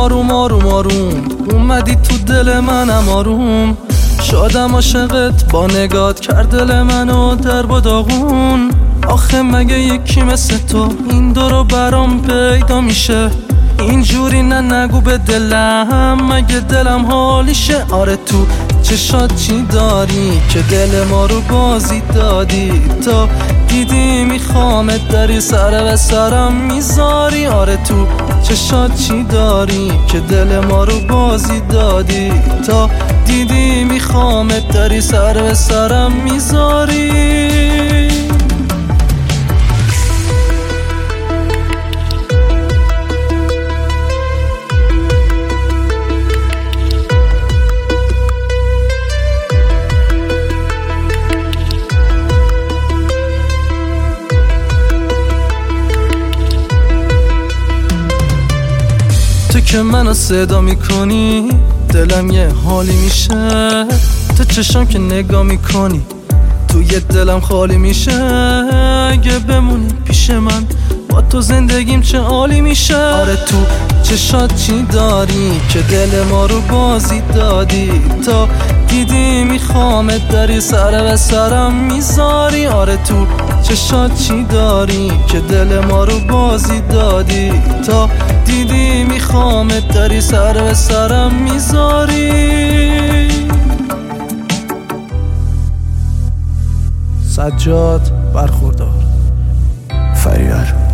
آروم آروم آروم اومدی تو دل منم آروم. شادم عاشقت با نگات کرد دل منو درب و داغون. آخه مگه یکی مثل تو این دورو برام پیدا میشه؟ اینجوری نگو به دلم، مگه دلم حالیشه؟ آره تو چشات چی داری که دل ما رو بازی دادی؟ تا دیدی میخوامت داری سر به سرم میذاری. آره تو چشات چی داری که دل ما رو بازی دادی؟ تا دیدی میخوامت داری سر به سرم میذاری. تو که منو صدا میکنی دلم یه حالی میشه. تو چشم که نگاه میکنی توی دلم خالی میشه. اگه بمونی پیش من با تو زندگیم چه عالی میشه. آره تو چشات چی داری که دل ما رو بازی دادی؟ تا دیدی میخوامت داری سر به سرم میذاری. آره تو چشات چی داری که دل ما رو بازی دادی؟ تا دیدی میخوامت داری سر به سرم میذاری. سجاد برخوردار. فریار